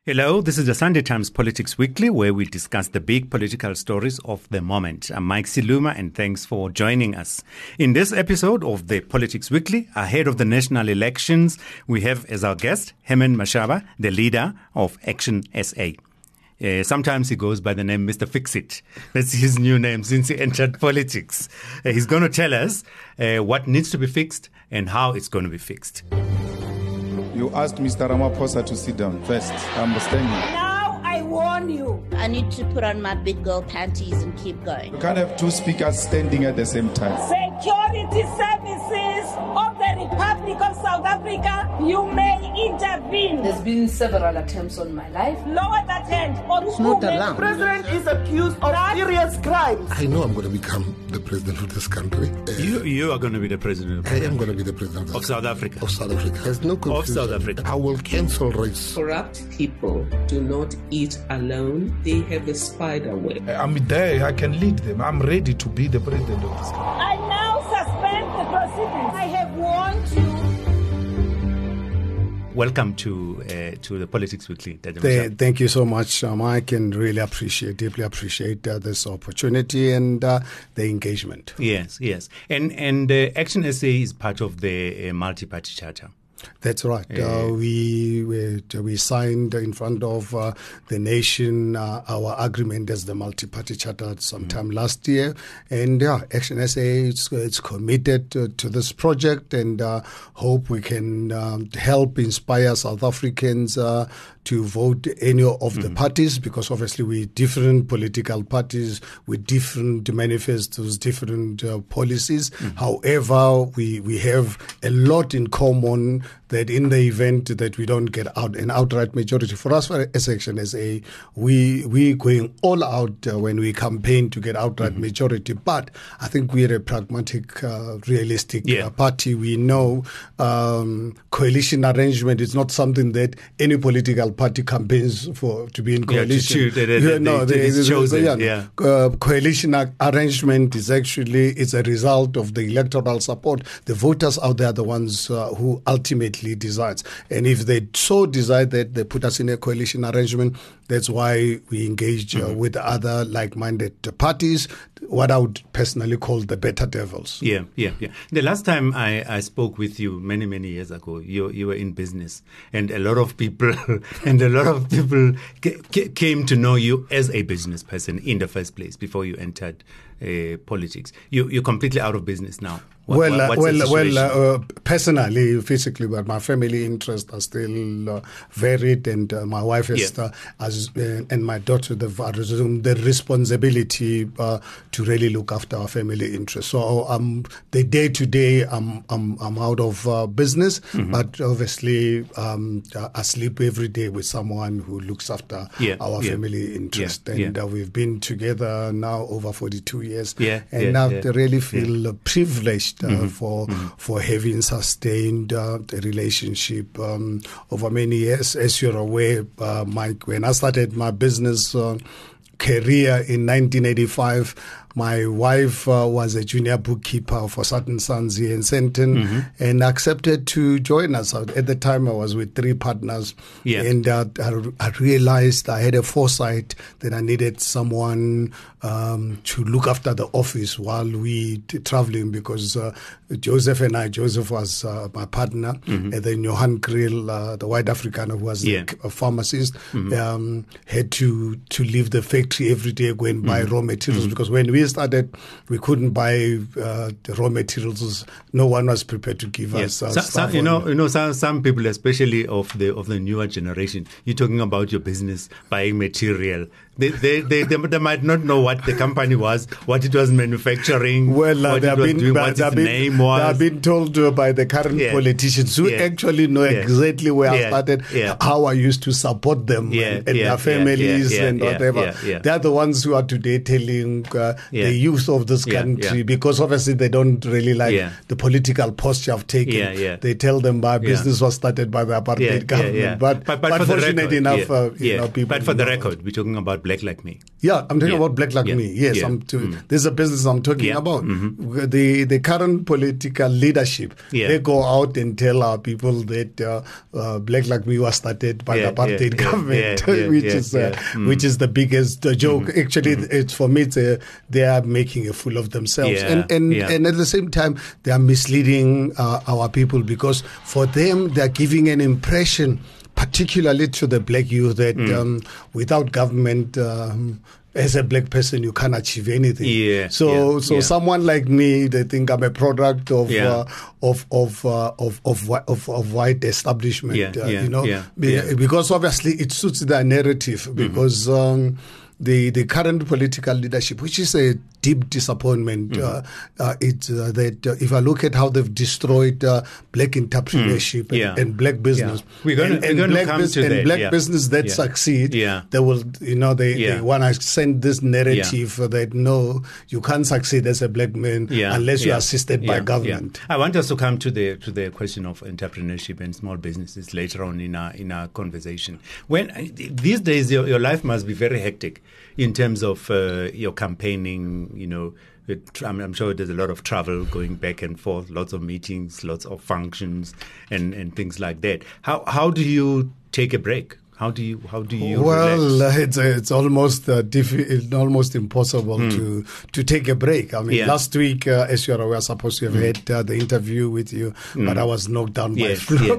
Hello, this is the Sunday Times Politics Weekly, where we discuss the big political stories of the moment. I'm Mike Siluma, and thanks for joining us. In this episode of the Politics Weekly, ahead of the national elections, we have as our guest Herman Mashaba, the leader of Action SA. Sometimes he goes by the name Mr. Fix-It. That's his new name since he entered politics. He's going to tell us what needs to be fixed and how it's going to be fixed. You asked Mr. Ramaphosa to sit down first. I'm standing. Now I warn you. I need to put on my big girl panties and keep going. You can't have two speakers standing at the same time. Security services of the Republic of South Africa, you may intervene. There's been several attempts on my life. Lower that hand. It's not allowed. The president is accused of serious crimes. I know I'm going to become the president of this country. You are going to be the president. I am going to be the president of South Africa. Of South Africa. There's no confusion. Of South Africa. I will cancel race. Corrupt people do not eat alone. They have a spider web. I'm there. I can lead them. I'm ready to be the president of this country. I now suspend the proceedings. I have warned you. Welcome to the Politics Weekly. Thank you so much, Mike, and really deeply appreciate this opportunity and the engagement. Yes. And Action SA is part of the multi-party charter. That's right. We signed in front of the nation our agreement as the multi-party charter sometime last year. And Action SA is committed to this project and hope we can help inspire South Africans to vote any of the parties, because obviously we're different political parties with different manifestos, different policies. However, we have a lot in common, that in the event that we don't get out an outright majority, for us as Action SA, we going all out when we campaign to get outright majority. But I think we're a pragmatic, realistic party. We know coalition arrangement is not something that any political party campaigns for to be in coalition. Coalition arrangement is actually it's a result of the electoral support. The voters out there are the ones who ultimately decides. And if they so decide that they put us in a coalition arrangement, that's why we engage with other like-minded parties, what I would personally call the better devils. Yeah. The last time I spoke with you many years ago, you were in business, and a lot of people came to know you as a business person in the first place before you entered politics. You're completely out of business now. Personally, physically, but my family interests are still varied, and my wife and my daughter have assumed the responsibility to really look after our family interests. So the day to day, I'm out of business, but obviously I sleep every day with someone who looks after our family interests, and we've been together now over 42 years, and now they really feel privileged for having sustained the relationship over many years. As you're aware, Mike, when I started my business career in 1985, my wife was a junior bookkeeper for Sutton Sons here in Sandton and accepted to join us. At the time, I was with 3 partners, and I realized I had a foresight that I needed someone to look after the office while we traveling, because Joseph was my partner, and then Johan Kriel, the white Afrikaner who was a pharmacist, had to leave the factory every day, go and buy raw materials, because when we started, we couldn't buy the raw materials. No one was prepared to give us stuff. Some people, especially of the newer generation, you're talking about your business buying material. They might not know what the company was, what it was manufacturing, what its name was. They have been told by the current politicians who actually know exactly where I started, how I used to support them and their families and whatever. They are the ones who are today telling yeah. the youth of this country, because obviously they don't really like the political posture I've taken. Yeah, yeah. They tell them my business was started by the apartheid government. Yeah. But fortunately enough, people. But for the record, we're talking about Black Like Me. Yeah, I'm talking about Black Like Me. Yes, this is a business I'm talking about. The current political leadership, they go out and tell our people that Black Like Me was started by the apartheid government, which is the biggest joke. Actually, it's for me, they are making a fool of themselves, and at the same time, they are misleading our people, because for them, they are giving an impression, particularly to the black youth, that without government, as a black person, you can't achieve anything. So someone like me, they think I'm a product of white establishment. Because obviously it suits their narrative. Because the current political leadership, which is a deep disappointment, it's that if I look at how they've destroyed black entrepreneurship and black business, we're going to come to that. Black business that succeed, they will, they want to send this narrative that no, you can't succeed as a black man unless you're assisted by government. I want us to come to the question of entrepreneurship and small businesses later on in our conversation. When these days your life must be very hectic in terms of your campaigning. I'm sure there's a lot of travel going back and forth, lots of meetings, lots of functions, and things like that. How do you take a break? How do you relax? It's almost almost impossible to take a break. I mean, last week, as you're aware, we were supposed to have had the interview with you, but I was knocked down by flu.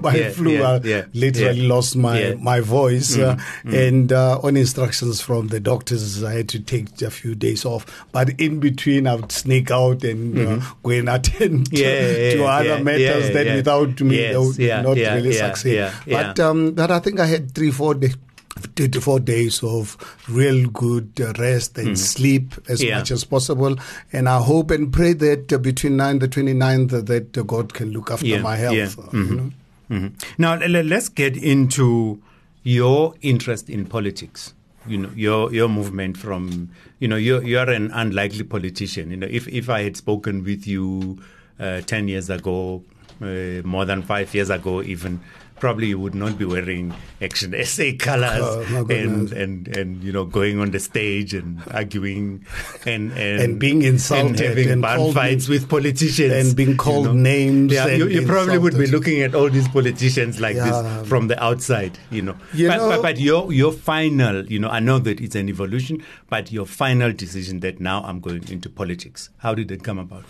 I literally lost my voice, and on instructions from the doctors, I had to take a few days off. But in between, I would sneak out and go and attend to other matters that without me, they would not really succeed. But I think I had 3-4 days of real good rest and sleep as much as possible. And I hope and pray that between the 29th that God can look after my health. Now, let's get into your interest in politics. Your movement from, you're an unlikely politician. If I had spoken with you 10 years ago, more than 5 years ago even, probably you would not be wearing Action SA colors and going on the stage and arguing and being insulted and having bad fights with politicians and being called names. Yeah, you probably would be looking at all these politicians like this from the outside, But your final, I know that it's an evolution, but your final decision that now I'm going into politics, how did it come about?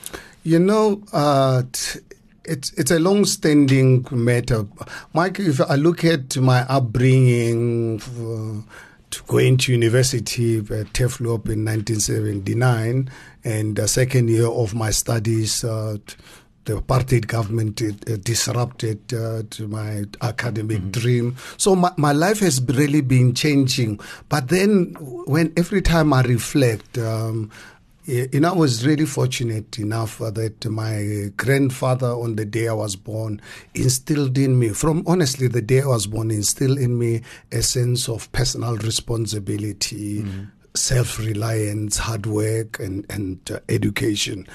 It's a long-standing matter. Mike, if I look at my upbringing to going to university at TEFLOP in 1979 and the second year of my studies, the apartheid government disrupted my academic dream. So my life has really been changing. But then every time I reflect, I was really fortunate enough that my grandfather, on the day I was born, instilled in me, the day I was born, instilled in me a sense of personal responsibility, self-reliance, hard work, and education.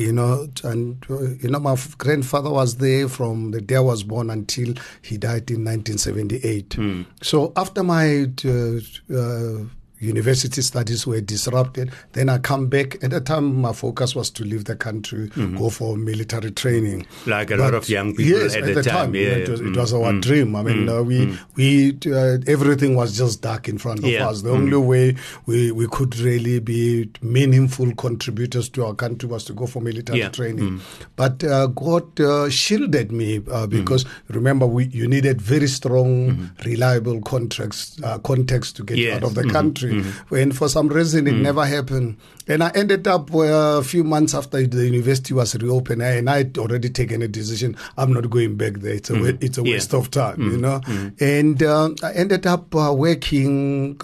My grandfather was there from the day I was born until he died in 1978. So after my university studies were disrupted. Then I come back. At the time, my focus was to leave the country, go for military training. Like a lot of young people at the time. It was our dream. I mean, we everything was just dark in front of us. The only way we could really be meaningful contributors to our country was to go for military training. But God shielded me because remember, you needed very strong, reliable context to get out of the country. And for some reason, it never happened. And I ended up a few months after the university was reopened, and I had already taken a decision. I'm not going back there. It's a waste of time, And I ended up working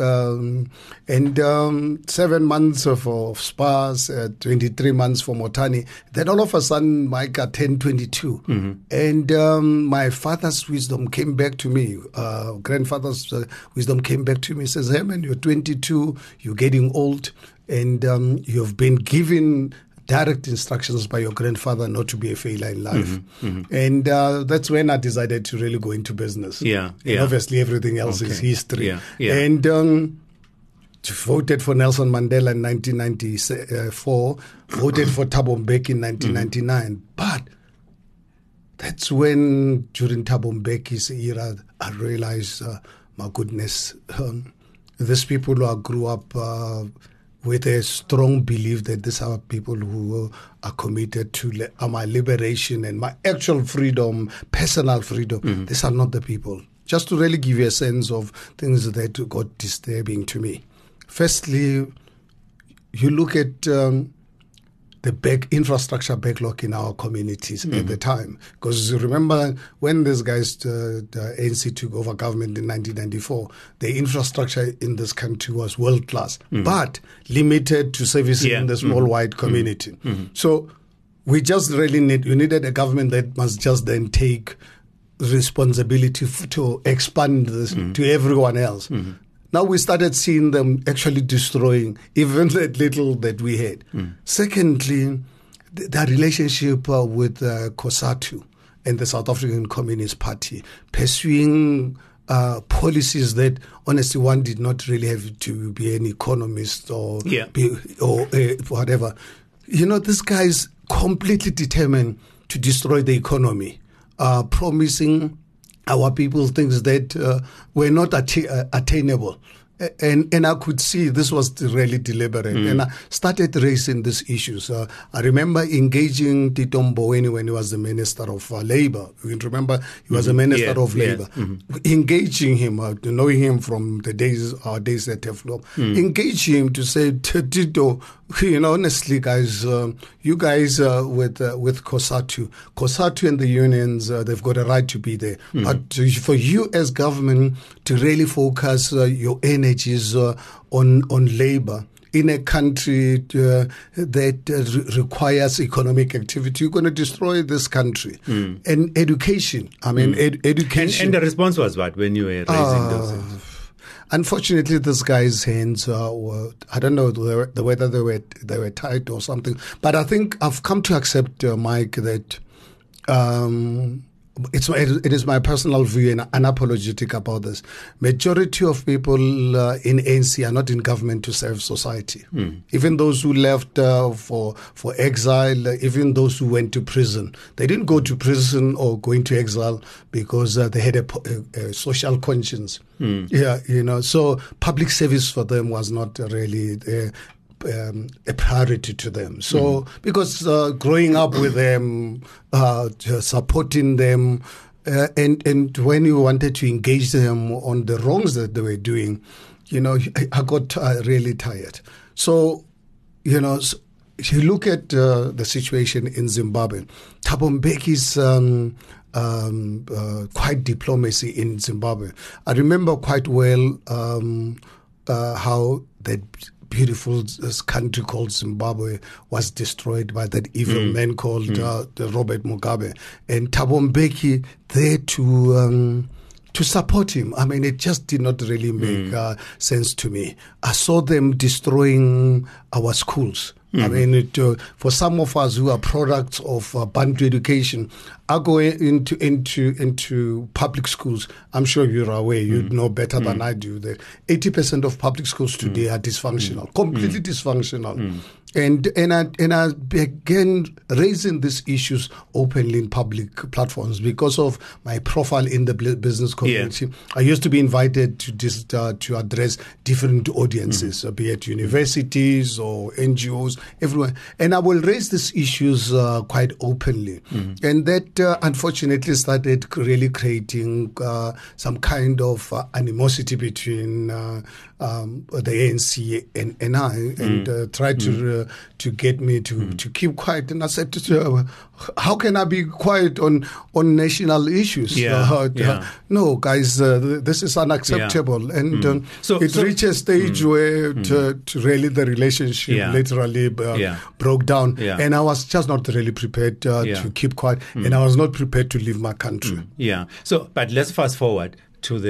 7 months for SPARS, 23 months for Motani. Then all of a sudden, Mike got 10-22. And my father's wisdom came back to me. Grandfather's wisdom came back to me. He says, hey man, you're 20 22, you're getting old, and you've been given direct instructions by your grandfather not to be a failure in life. And that's when I decided to really go into business. And obviously everything else is history. And voted for Nelson Mandela in 1994, voted for Thabo Mbeki in 1999. But that's when, during Thabo Mbeki's era, I realized, my goodness, these people who grew up with a strong belief that these are people who are committed to my liberation and my actual freedom, personal freedom. These are not the people. Just to really give you a sense of things that got disturbing to me. Firstly, you look at the infrastructure backlog in our communities at the time. Because remember, when these guys, the ANC took over government in 1994, the infrastructure in this country was world-class, but limited to servicing the small white community. So we just really needed a government that must just then take responsibility to expand this to everyone else. Now we started seeing them actually destroying even that little that we had. Secondly, the relationship with COSATU and the South African Communist Party, pursuing policies that honestly one did not really have to be an economist or whatever. You know, this guy is completely determined to destroy the economy, promising our people things that were not attainable. And I could see this was really deliberate. And I started raising these issues. I remember engaging Tito Mboweni when he was the Minister of Labour. You remember he was a Minister of Labour. Engaging him, knowing him from our days at TEFLOP, engaging him to say, Tito, you know, honestly, guys, you guys with COSATU and the unions, they've got a right to be there. But for you as government to really focus your energies on labour in a country that requires economic activity, you're going to destroy this country. And education, I mean, education. And the response was what when you were raising those things? Unfortunately, this guy's hands were, I don't know whether they were tight or something. But I think I've come to accept, Mike, that it is my personal view and unapologetic about this. Majority of people in ANC are not in government to serve society. Even those who left for exile, even those who went to prison, they didn't go to prison or go into exile because they had a social conscience. So public service for them was not really a priority to them. So because growing up with them, supporting them, and when you wanted to engage them on the wrongs that they were doing, you know, I got really tired. So, you know, if you look at the situation in Zimbabwe, Thabo Mbeki's quiet diplomacy in Zimbabwe. I remember quite well how that beautiful country called Zimbabwe was destroyed by that evil man called Robert Mugabe, and Thabo Mbeki there to support him. I mean, it just did not really make sense to me. I saw them destroying our schools. I mean, for some of us who are products of Bantu education, I go into public schools. I'm sure you're aware, you know better than I do, that 80% of public schools today are dysfunctional, completely dysfunctional. And I began raising these issues openly in public platforms because of my profile in the business community. I used to be invited to address different audiences, be it universities or NGOs, everywhere. And I will raise these issues quite openly. And that unfortunately started really creating some kind of animosity between the ANC and I, and tried to get me to keep quiet. And I said, how can I be quiet on national issues? No, guys, this is unacceptable. And it reached a stage where to really the relationship literally broke down. And I was just not really prepared to keep quiet. And I was not prepared to leave my country. So, but let's fast forward to the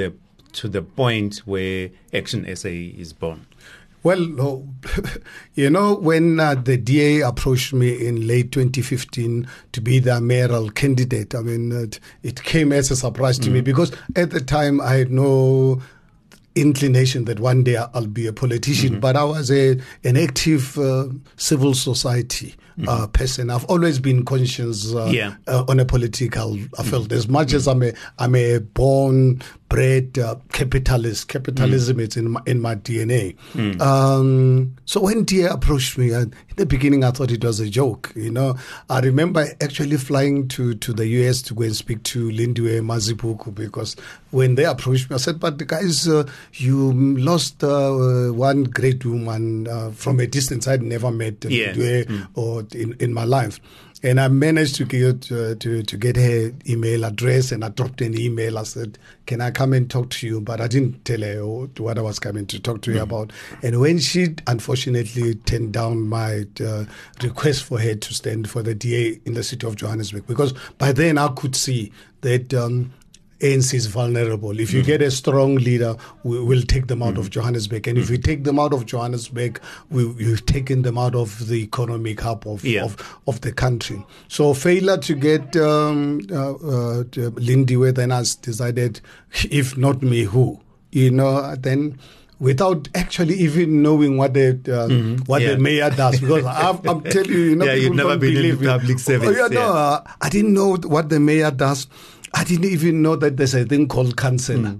to the point where Action SA is born? Well, when the DA approached me in late 2015 to be the mayoral candidate, it came as a surprise to me, because at the time I had no inclination that one day I'll be a politician, but I was an active civil society person. I've always been conscious on a political field. As much as I'm a born bred capitalist. Capitalism is in my DNA. So when DA approached me, in the beginning I thought it was a joke. I remember actually flying to the US to go and speak to Lindiwe Mazibuko, because when they approached me, I said, "But guys, you lost one great woman from a distance. I'd never met Lindiwe or in my life." And I managed to get her email address, and I dropped an email. I said, "Can I come and talk to you?" But I didn't tell her what I was coming to talk to her about. And when she unfortunately turned down my request for her to stand for the DA in the city of Johannesburg, because by then I could see that ANC is vulnerable. If you get a strong leader, we'll take them out of Johannesburg. And if we take them out of Johannesburg, we've taken them out of the economic hub of the country. So failure to get Lindiwe, then I decided, if not me, who? Then without actually even knowing what the mayor does, because I'm telling you, you've never been in public service. I didn't know what the mayor does. I didn't even know that there's a thing called councillor.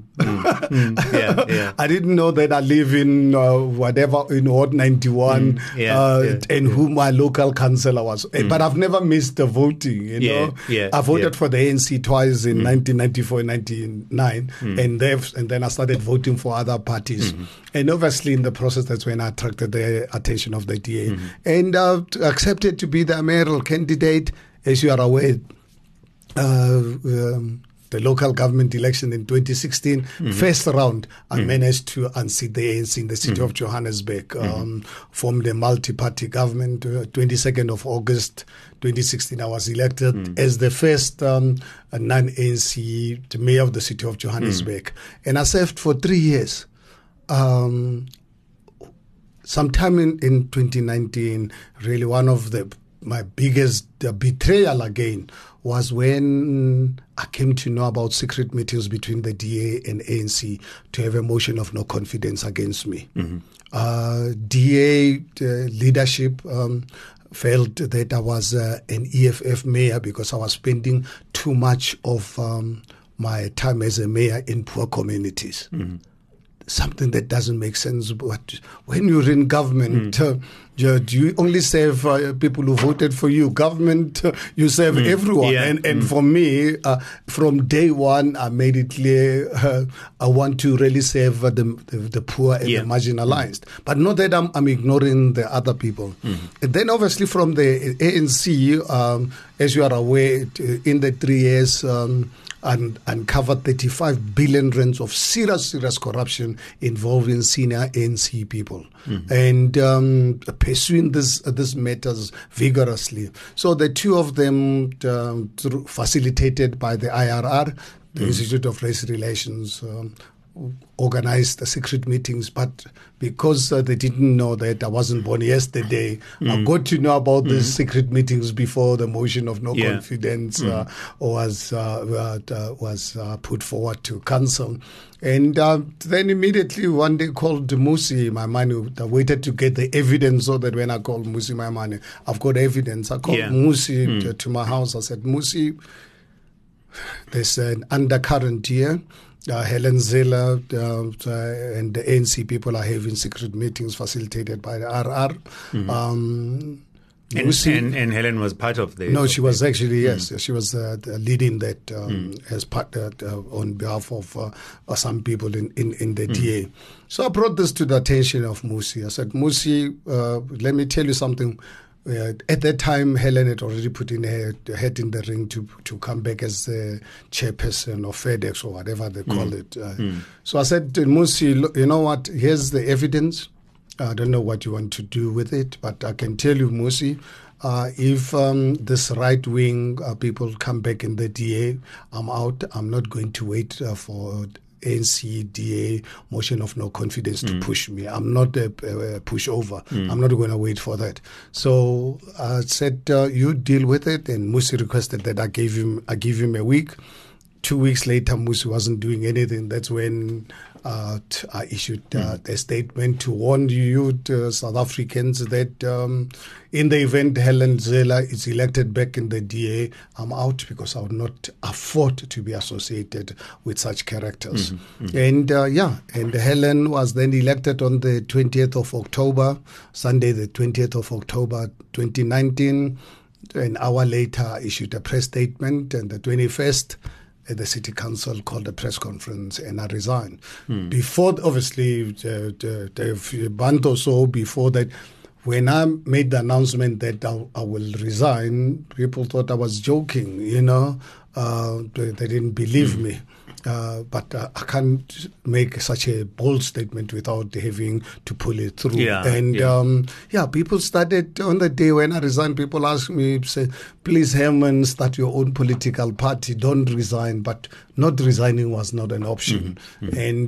I didn't know that I live in in Ward 91 and who my local councillor was. But I've never missed the voting. I voted for the ANC twice in 1994 and 1999, and then I started voting for other parties. And obviously in the process, that's when I attracted the attention of the DA. And accepted to be the mayoral candidate. As you are aware, the local government election in 2016, first round, I managed to unseat the ANC in the city of Johannesburg, formed a multi-party government. 22nd of August 2016, I was elected as the first non-ANC mayor of the city of Johannesburg. And I served for 3 years. Sometime in 2019, really one of my biggest betrayal again was when I came to know about secret meetings between the DA and ANC to have a motion of no confidence against me. DA leadership felt that I was an EFF mayor because I was spending too much of my time as a mayor in poor communities. Something that doesn't make sense. But when you're in government, you only serve people who voted for you. Government, you serve everyone. And for me, from day one, I made it clear I want to really serve the poor and the marginalized. But not that I'm ignoring the other people. And then obviously from the ANC, as you are aware, in the 3 years, and uncovered 35 billion rands of serious corruption involving senior ANC people, and pursuing this matters vigorously. So the two of them, facilitated by the IRR, the Institute of Race Relations, organized the secret meetings, but because they didn't know that I wasn't born yesterday, I got to know about the secret meetings before the motion of no confidence was put forward to council. And then immediately one day called Musi Maimane. I waited to get the evidence so that when I called Musi Maimane, I've got evidence. I called Musi to my house. I said, "Musi, there's an undercurrent here. Helen Zille and the ANC people are having secret meetings facilitated by the RR." And Helen was part of the... No, she was actually, yes. She was leading that as part on behalf of some people in the DA. So I brought this to the attention of Musi. I said, "Musi, let me tell you something." At that time, Helen had already put in her head in the ring to come back as the chairperson of FedEx or whatever they call it. So I said to Musi, "Look, you know what? Here's the evidence. I don't know what you want to do with it, but I can tell you, Musi, if this right-wing people come back in the DA, I'm out. I'm not going to wait for ANC DA motion of no confidence to push me. I'm not a pushover. I'm not going to wait for that. So I said, you deal with it. And Musi requested that I give him a week. 2 weeks later, Musi wasn't doing anything. That's when I issued a statement to warn you, South Africans, that in the event Helen Zille is elected back in the DA, I'm out because I would not afford to be associated with such characters. And and Helen was then elected on the 20th of October, Sunday the 20th of October 2019. An hour later, I issued a press statement, and the 21st, the City Council called a press conference and I resigned. Before, obviously, a month or so before that, when I made the announcement that I will resign, people thought I was joking, they didn't believe me. But I can't make such a bold statement without having to pull it through. People started, on the day when I resigned, people asked me, say, please, Herman, start your own political party. Don't resign. But not resigning was not an option. And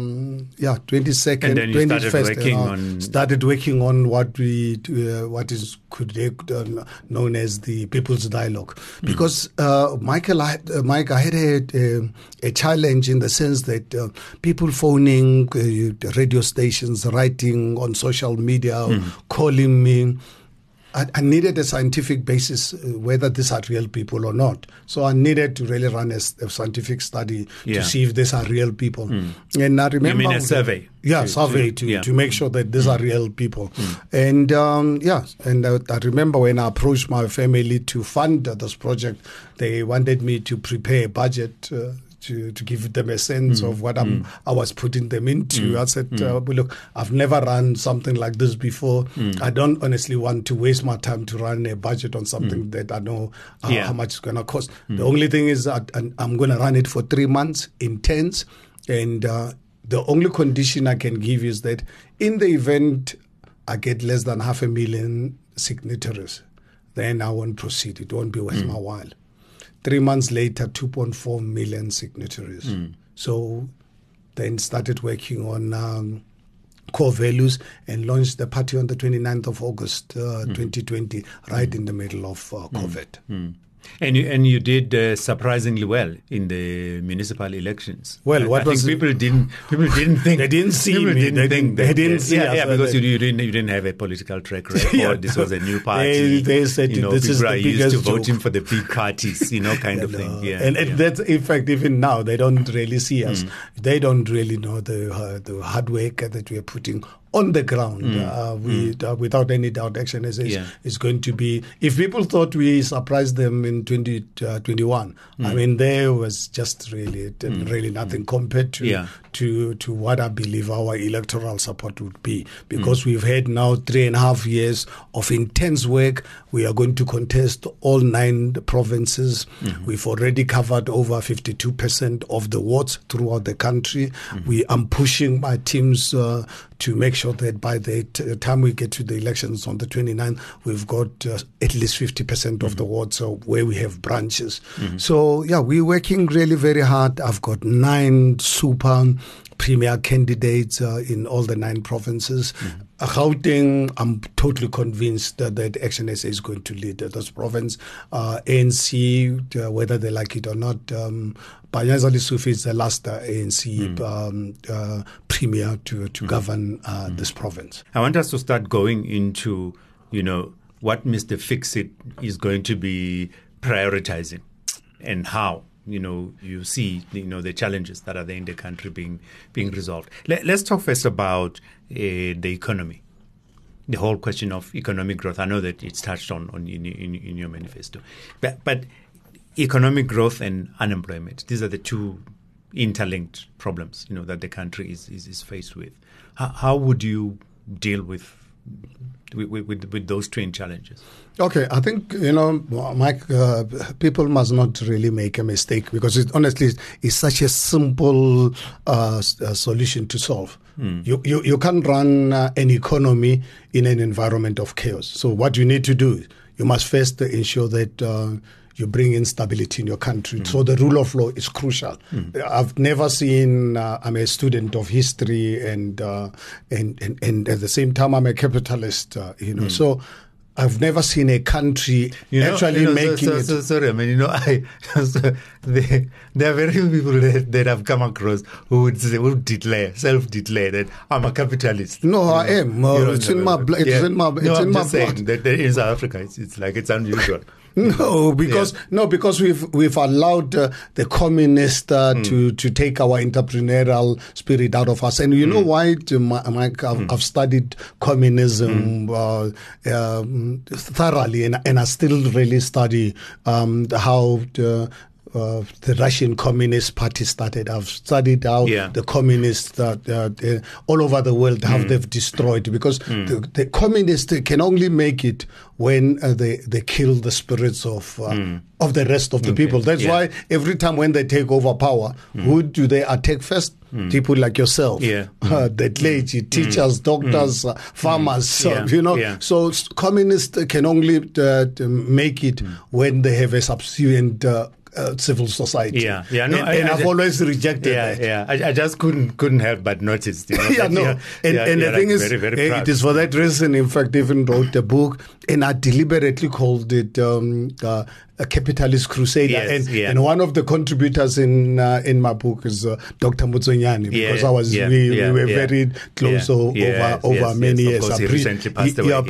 22nd, and then you 21st, started working on what is known as the People's Dialogue. Because, Mike, I had a challenge in the sense that people phoning radio stations, writing on social media, calling me. I needed a scientific basis whether these are real people or not. So I needed to really run a scientific study to see if these are real people. And I remember... You mean a survey? Yeah, survey to make sure that these are real people. And I remember when I approached my family to fund this project, they wanted me to prepare a budget to give them a sense of what I was putting them into. I said, look, I've never run something like this before. I don't honestly want to waste my time to run a budget on something that I know how much it's going to cost. The only thing is that I'm going to run it for 3 months, intense, and the only condition I can give is that in the event I get less than 500,000 signatories, then I won't proceed. It won't be worth my while. 3 months later, 2.4 million signatories. So then started working on core values and launched the party on the 29th of August 2020, right in the middle of COVID. And you did surprisingly well in the municipal elections. Well, I think people didn't think they didn't see me. They didn't see us. Because you didn't have a political track record. This was a new party. They said this is the biggest used to joke. voting for the big parties, kind of thing. And that's, in fact, even now they don't really see us. They don't really know the hard work that we are putting on the ground. Without any doubt, Action SA is going to be. If people thought we surprised them in 2021, I mean, there was just really nothing compared to what I believe our electoral support would be. Because we've had now 3.5 years of intense work. We are going to contest all 9 provinces. We've already covered over 52% of the wards throughout the country. I'm pushing my teams to make sure that by the time we get to the elections on the 29th, we've got at least 50% of the wards where we have branches. So, we're working really very hard. I've got 9 super premier candidates in all the 9 provinces. Gauteng, I'm totally convinced that Action SA is going to lead this province. ANC, whether they like it or not, Panyaza Lesufi is the last ANC premier to govern this province. I want us to start going into, what Mr. Fix-It is going to be prioritizing and how. You see, the challenges that are there in the country being resolved. Let's talk first about the economy, the whole question of economic growth. I know that it's touched on in your manifesto, but economic growth and unemployment, these are the two interlinked problems, that the country is faced with. How would you deal with those twin challenges? Okay, I think, Mike, people must not really make a mistake because it honestly is such a simple solution to solve. You can't run an economy in an environment of chaos. So what you need to do, you must first ensure that you bring instability in your country. So the rule of law is crucial. I've never seen. I'm a student of history, and at the same time, I'm a capitalist. So. I've never seen a country making it. Sorry, I mean, there are very few people that I've come across who would self-declare that I'm a capitalist. No, I am. It's in my blood. It's in my blood. That in South Africa, it's like it's unusual. No, because we've allowed the communists to take our entrepreneurial spirit out of us, and you know why, Mike? I've studied communism thoroughly, and I still really study how the Russian Communist Party started. I've studied how the communists all over the world, how they've destroyed, because the communists can only make it when they kill the spirits of the rest of the people. That's why every time when they take over power, who do they attack first? People like yourself, the clergy, teachers, doctors, farmers, So communists can only make it when they have a subservient civil society. I've always rejected that. I just couldn't help but notice. And the thing is, it is for that reason, in fact, I even wrote a book, and I deliberately called it A Capitalist Crusader. And one of the contributors in my book is Dr. Mutsonyani, because we were very close over many years. Of course, he recently passed away.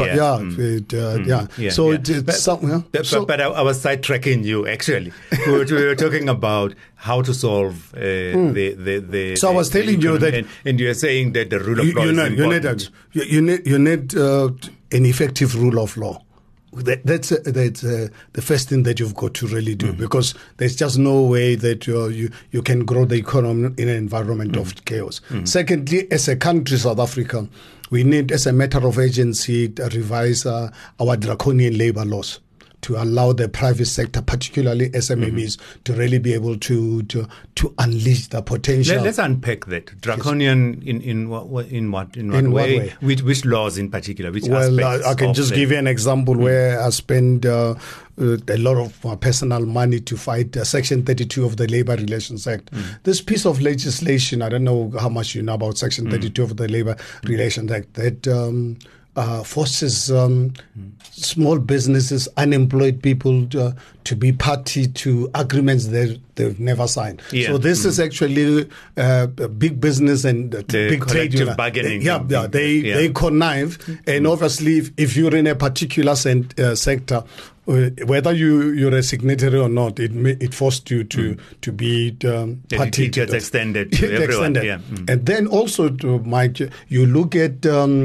But I was sidetracking you, actually. We were talking about how to solve the. So I was telling you that, and you are saying that the rule of law is important. You need an effective rule of law. That's the first thing that you've got to really do, because there's just no way that you can grow the economy in an environment of chaos. Secondly, as a country, South Africa, we need, as a matter of urgency, to revise our draconian labor laws to allow the private sector, particularly SMEs, to really be able to unleash the potential. Let's unpack that. Draconian in what way? Which laws in particular? Which aspects? I can just give you an example where I spend a lot of my personal money to fight Section 32 of the Labour Relations Act. This piece of legislation, I don't know how much you know about Section 32 of the Labour Relations Act, that forces small businesses, unemployed people to be party to agreements they've never signed. So this is actually big business and big trade union. Bargaining. They connive, and obviously if you're in a particular sector, whether you're a signatory or not, it forced you to be party. It gets extended to everyone. And then also, Mike, you look at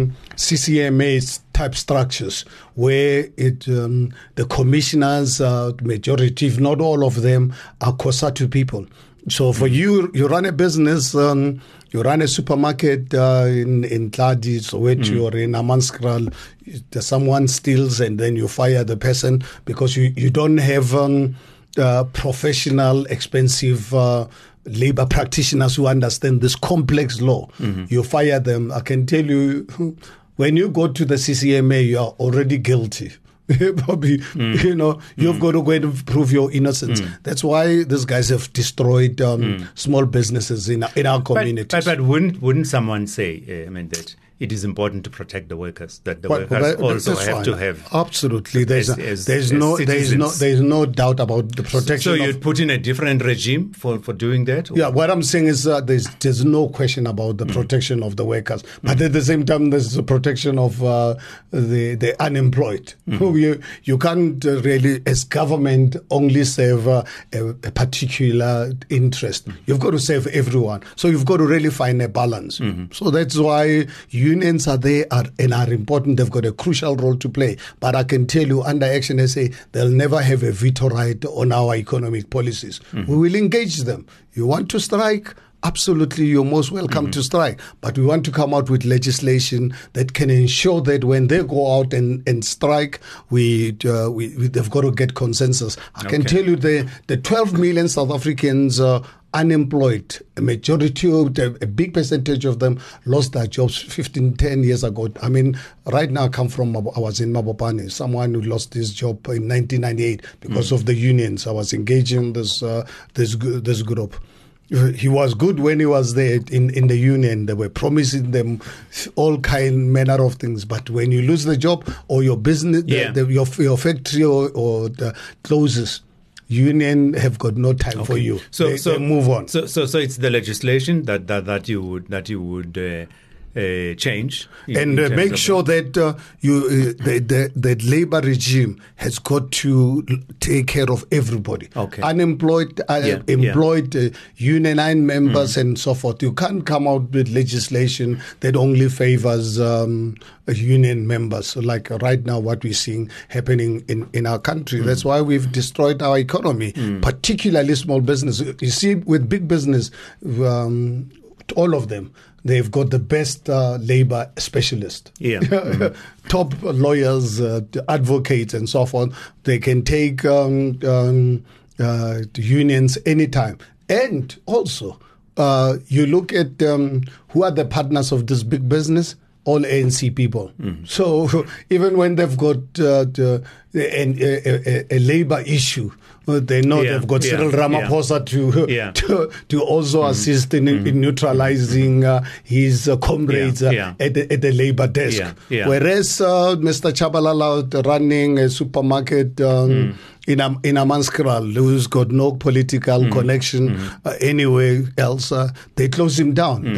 CCMA type structures where the commissioners, majority, if not all of them, are COSATU people. So for you run a business, you run a supermarket in Tladi, Soweto, or in Amanskral, someone steals and then you fire the person because you don't have professional, expensive labor practitioners who understand this complex law. You fire them. I can tell you, when you go to the CCMA, you are already guilty. Bobby, you've got to go and prove your innocence. That's why these guys have destroyed small businesses in our communities. But wouldn't someone say, that it is important to protect the workers, that the workers also have to have. Absolutely, there's no doubt about the protection. So you'd put in a different regime for doing that? Yeah, what I'm saying is there's no question about the protection of the workers, but at the same time there's the protection of the unemployed. You can't really, as government, only serve a particular interest. You've got to serve everyone. So you've got to really find a balance. So that's why unions are there and are important. They've got a crucial role to play. But I can tell you, under Action SA, they'll never have a veto right on our economic policies. We will engage them. You want to strike? Absolutely, you're most welcome to strike. But we want to come out with legislation that can ensure that when they go out and strike, they've got to get consensus. I can tell you the 12 million South Africans unemployed. A majority of a big percentage of them lost their jobs 10 years ago. I mean, right now I was in Mabopane, someone who lost his job in 1998 because of the unions. I was engaging this group. He was good when he was there in the union. They were promising them all manner of things. But when you lose the job or your business, your factory or the closes, union have got no time for you. So they move on. So it's the legislation that you would change and make sure that the labor regime has got to take care of everybody. Okay. Unemployed, employed, unionized members, and so forth. You can't come out with legislation that only favors union members. So like right now, what we're seeing happening in our country. That's why we've destroyed our economy, particularly small business. You see, with big business, all of them, they've got the best labor specialists, top lawyers, advocates, and so forth. They can take unions anytime. And also, you look at who are the partners of this big business? All ANC people. So even when they've got a labor issue, they know they've got Cyril Ramaphosa to also assist in neutralizing his comrades at the labor desk. Whereas Mr. Chabalala running a supermarket in Amanskral, who's got no political connection anywhere else, they close him down.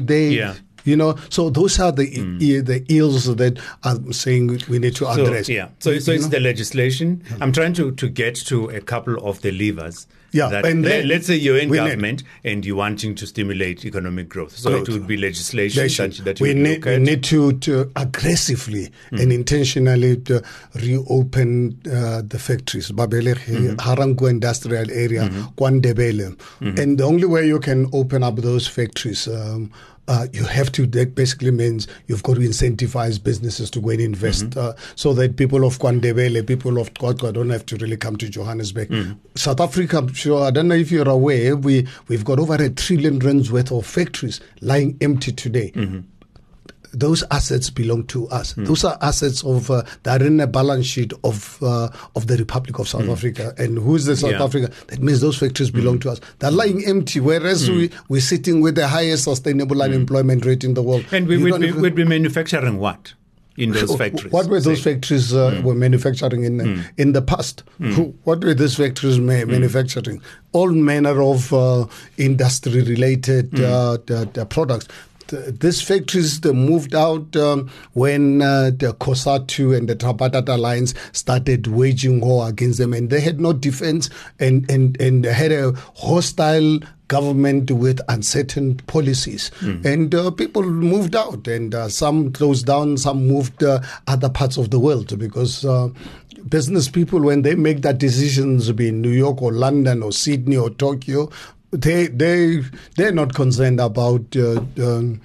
So those are the ills that I'm saying we need to address. So it's the legislation. I'm trying to get to a couple of the levers. And then let's say you're in government and you're wanting to stimulate economic growth. So it would be legislation that you look at. We need to aggressively and intentionally reopen the factories. Babele, Harangu industrial area, Kwandebele. And the only way you can open up those factories, you have to, that basically means you've got to incentivize businesses to go and invest so that people of Kwandebele, people of Xwexwe don't have to really come to Johannesburg. South Africa, I'm sure, I don't know if you're aware, we've got over R1 trillion worth of factories lying empty today. Those assets belong to us. Those are assets of that are in a balance sheet of the Republic of South Africa. And who's the South Africa? That means those factories belong to us. They're lying empty, whereas we're sitting with the highest sustainable unemployment rate in the world. And we'd be manufacturing what in those factories? What were those factories were manufacturing in the past? What were those factories manufacturing? All manner of industry-related products. These factories they moved out when the COSATU and the Tripartite Alliance started waging war against them, and they had no defense and they had a hostile government with uncertain policies. And people moved out, and some closed down, some moved other parts of the world because business people, when they make that decisions, be in New York or London or Sydney or Tokyo, they're not concerned about the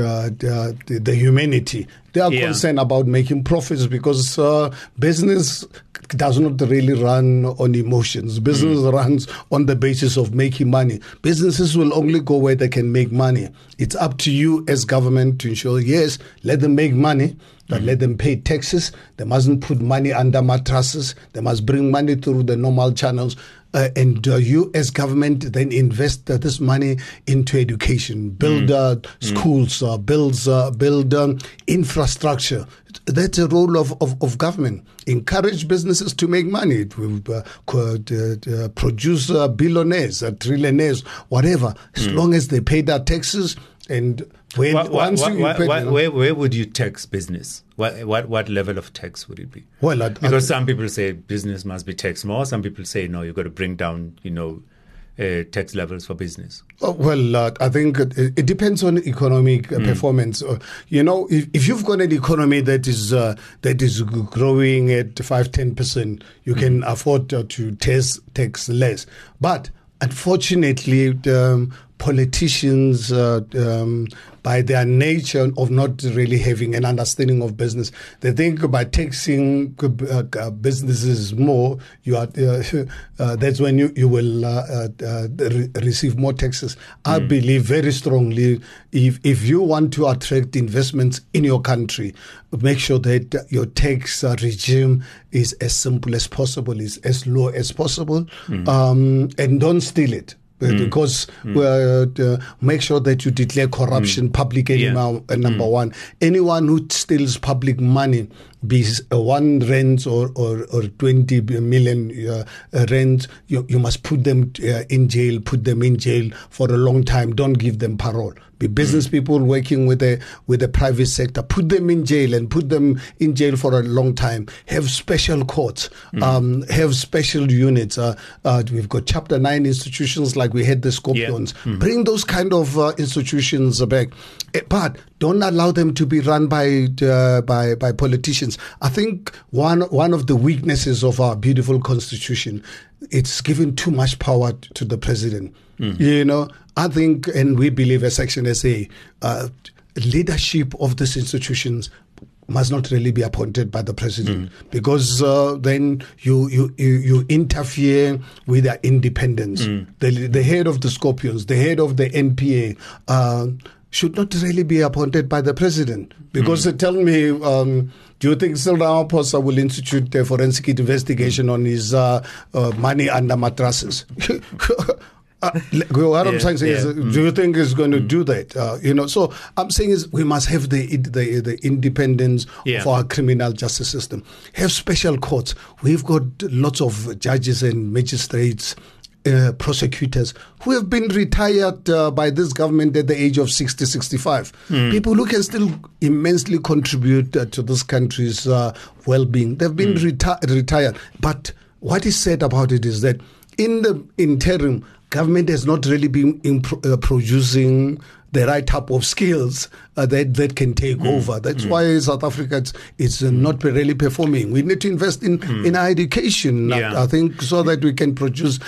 humanity. They are concerned about making profits because business does not really run on emotions. Business runs on the basis of making money. Businesses will only go where they can make money. It's up to you as government to ensure, yes, let them make money, but let them pay taxes. They mustn't put money under mattresses. They must bring money through the normal channels. And you as government then invest this money into education, build schools, build infrastructure. That's a role of government. Encourage businesses to make money, produce billionaires, trillionaires, whatever, as long as they pay their taxes. And where would you tax business? What level of tax would it be? Well, because some people say business must be taxed more. Some people say no, you've got to bring down, tax levels for business. I think it depends on economic performance. If you've got an economy that is growing at 5-10%, you can afford to tax less. But unfortunately, politicians, by their nature of not really having an understanding of business, they think by taxing businesses more, you are that's when you will receive more taxes. I believe very strongly, if you want to attract investments in your country, make sure that your tax regime is as simple as possible, is as low as possible, and don't steal it. Because make sure that you declare corruption publicly, number one. Anyone who steals public money, be 1 rand or 20 million rand, you must put them in jail, for a long time. Don't give them parole. Be business people working with the private sector, put them in jail for a long time. Have special courts, have special units. We've got Chapter 9 institutions like we had the Scorpions. Bring those kind of institutions back, but don't allow them to be run by politicians. I think one of the weaknesses of our beautiful constitution, it's given too much power to the president. You know, I think, and we believe as Action SA, leadership of these institutions must not really be appointed by the president, because then you interfere with their independence. The head of the Scorpions, the head of the NPA, should not really be appointed by the president, because tell me, do you think Cyril Ramaphosa will institute a forensic investigation on his money under mattresses? What I'm saying is, do you think he's going to do that? You know, so I'm saying is we must have the independence of our criminal justice system. Have special courts. We've got lots of judges and magistrates, prosecutors who have been retired by this government at the age of 60, 65. People who can still immensely contribute to this country's well-being. They've been retired. But what is said about it is that in the interim, government has not really been producing the right type of skills that can take over. That's why South Africa is not really performing. We need to invest in our education, I think, so that we can produce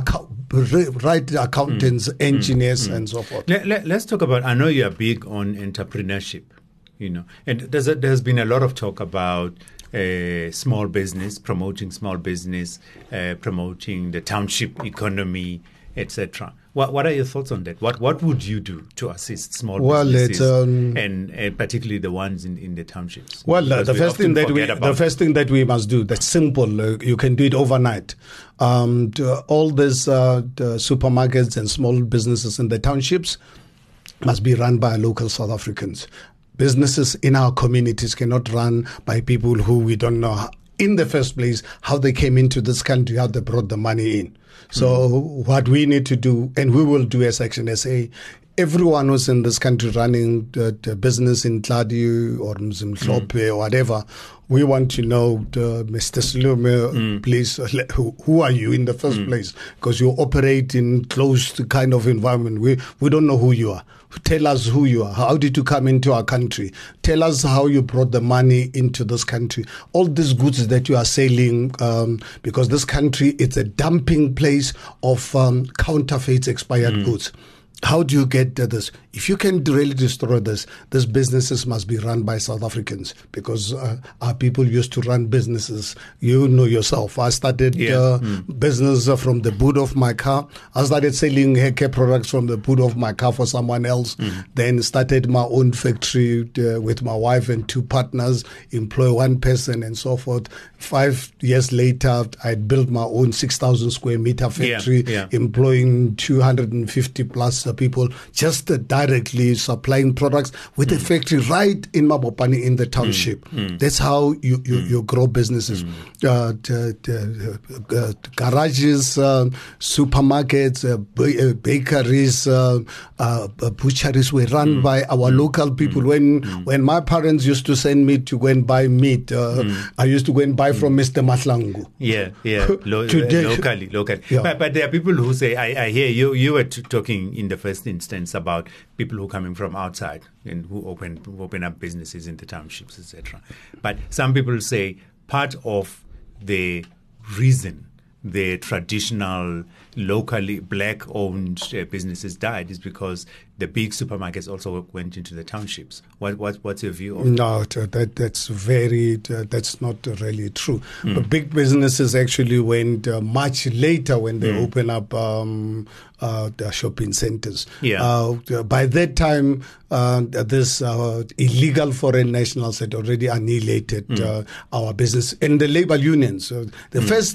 right accountants, engineers, and so forth. Let's talk about, I know you are big on entrepreneurship, you know, and there's been a lot of talk about small business, promoting small business, promoting the township economy, etc. What are your thoughts on that? What would you do to assist small businesses, and particularly the ones in the townships? Well, the first thing that we must do, that's simple. You can do it overnight. All these supermarkets and small businesses in the townships must be run by local South Africans. Businesses in our communities cannot run by people who we don't know in the first place how they came into this country, how they brought the money in. So what we need to do, and we will do as Action SA, everyone who's in this country running the business in Tladi or Mzimhlope or whatever, we want to know, Mr. Silume, please, who are you in the first place? Because you operate in closed kind of environment. We don't know who you are. Tell us who you are. How did you come into our country? Tell us how you brought the money into this country. All these goods that you are selling, because this country is a dumping place of counterfeit expired goods. How do you get this? If you can really destroy this, these businesses must be run by South Africans, because our people used to run businesses. You know yourself. I started business from the boot of my car. I started selling hair care products from the boot of my car for someone else. Then started my own factory with my wife and 2 partners, employ 1 person and so forth. 5 years later, I built my own 6,000 square meter factory, employing 250 plus people, just directly supplying products with a factory right in Mabopane in the township. That's how you grow businesses. Garages, supermarkets, bakeries, butcheries were run by our local people. When my parents used to send me to go and buy meat, I used to go and buy from Mr. Matlangu. Locally. Yeah. But there are people who say, I hear you were talking in the first instance about people who are coming from outside and who open up businesses in the townships, etc. But some people say part of the reason the traditional, locally black-owned businesses died is because the big supermarkets also went into the townships. What's your view on that? No, that's not really true. But big businesses actually went much later when they open up the shopping centers. Yeah. By that time, this illegal foreign nationals had already annihilated our business and the labor unions. The first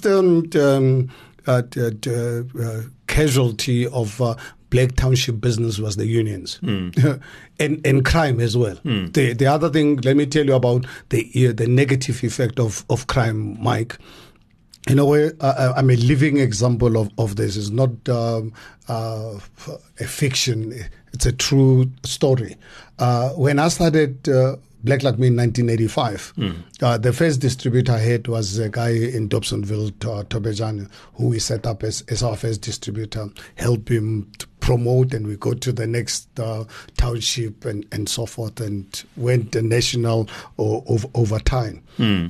casualty of black township business was the unions and crime as well. The other thing, let me tell you about the negative effect of crime, Mike. In a way, I'm a living example of this. It's not a fiction. It's a true story. When I started Black Like Me in 1985, the first distributor I had was a guy in Dobsonville, Tobejane, who we set up as our first distributor, help him to promote, and we go to the next township and so forth, and went national over time.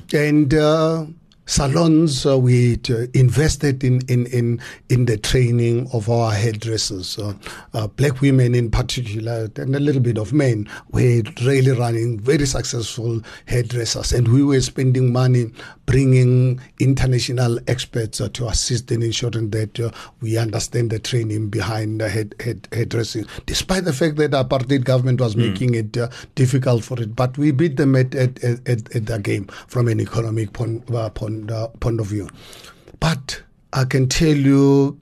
And salons, we invested in the training of our hairdressers. Black women in particular, and a little bit of men, were really running very successful hairdressers. And we were spending money bringing international experts to assist in ensuring that we understand the training behind hairdressing, despite the fact that the apartheid government was making it difficult for it. But we beat them at the game from an economic point of view. But I can tell you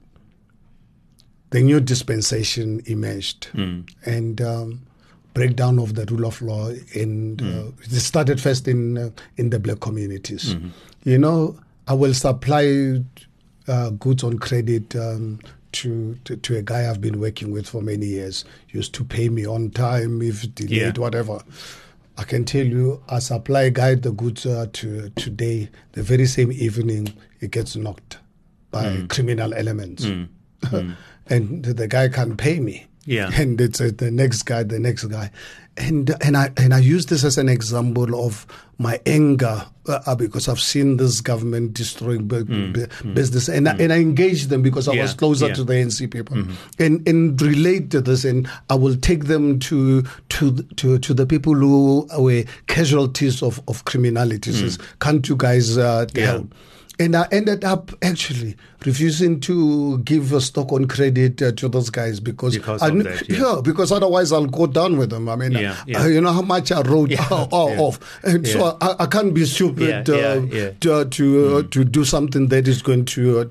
the new dispensation emerged and breakdown of the rule of law, and it started first in the black communities. You know, I will supply goods on credit to a guy I've been working with for many years. Used to pay me on time, if delayed, whatever. I can tell you, I supply a guy the goods today, the very same evening, it gets knocked by criminal elements. And the guy can't pay me. Yeah. And it's the next guy. And I use this as an example of my anger because I've seen this government destroying business, and I engage them because I was closer to the ANC people, and relate to this, and I will take them to the people who were casualties of criminality. Says, can't you guys help? And I ended up actually refusing to give a stock on credit to those guys because otherwise I'll go down with them. I mean, you know how much I wrote off, and so I can't be stupid to do something that is going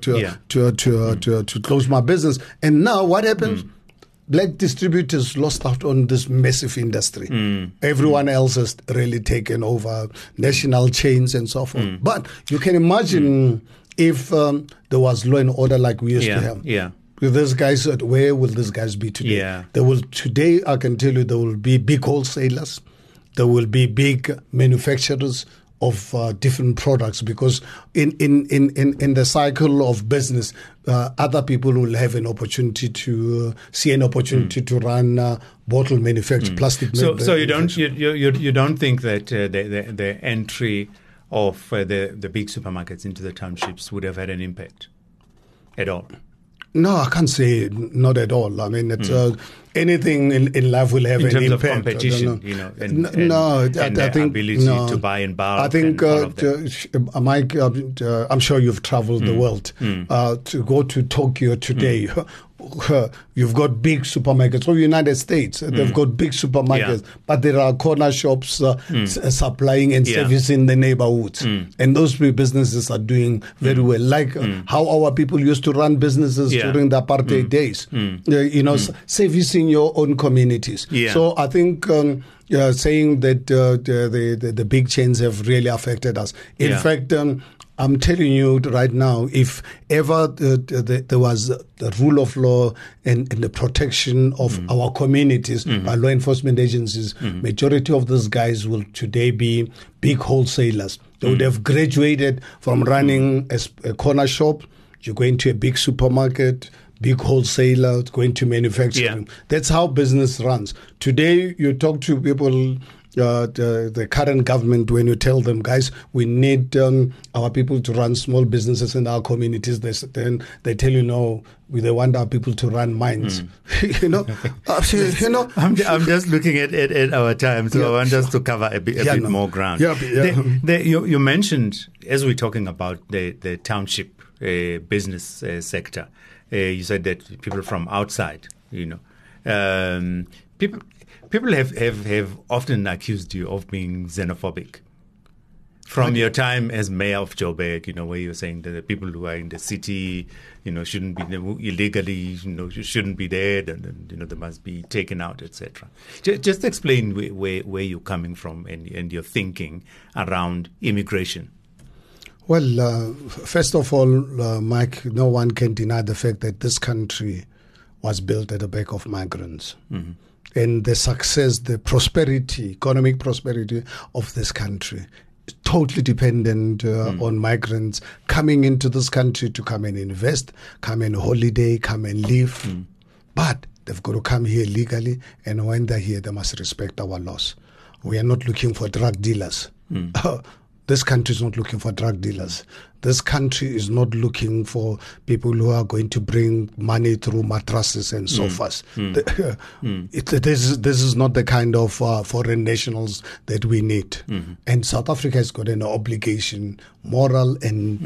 to close my business. And now what happens? Black distributors lost out on this massive industry. Everyone else has really taken over, national chains and so forth. But you can imagine if there was law and order like we used to have. With these guys, where will these guys be today? Today, I can tell you, there will be big wholesalers, there will be big manufacturers of different products, because in the cycle of business, other people will have an opportunity to see an opportunity to run bottle manufacture, plastic. So you don't think that the entry of the big supermarkets into the townships would have had an impact at all? No, I can't say not at all. I mean, it's anything in life will have an impact. In terms of competition, you know, and I think ability to buy in bulk. I think, Mike, I'm sure you've traveled the world. To go to Tokyo today, you've got big supermarkets. Or United States, they've got big supermarkets, but there are corner shops supplying and servicing the neighborhoods. And those businesses are doing very well. Like how our people used to run businesses during the apartheid days. You know, servicing your own communities. So I think saying that the big chains have really affected us. In fact, I'm telling you right now, if ever there was the rule of law and the protection of our communities by law enforcement agencies, majority of those guys will today be big wholesalers. They would have graduated from running a corner shop, you're going to a big supermarket, big wholesaler, going to manufacturing. That's how business runs. Today, you talk to people the current government, when you tell them, guys, we need our people to run small businesses in our communities, then they tell you, no, they want our people to run mines. I'm just looking at our time, so I want us to cover a bit more ground. You mentioned, as we're talking about the township business sector, you said that people from outside, people have often accused you of being xenophobic. From your time as mayor of Joburg, where you were saying that the people who are in the city, shouldn't be illegally, shouldn't be there, and they must be taken out, etc. Just explain where you're coming from and your thinking around immigration. Well, first of all, Mike, no one can deny the fact that this country was built at the back of migrants. Mm-hmm. And the success, the prosperity, economic prosperity of this country is totally dependent on migrants coming into this country to come and invest, come and holiday, come and live. But they've got to come here legally, and when they're here, they must respect our laws. We are not looking for drug dealers. This country is not looking for drug dealers. This country is not looking for people who are going to bring money through mattresses and sofas. This is not the kind of foreign nationals that we need. Mm-hmm. And South Africa has got an obligation, moral and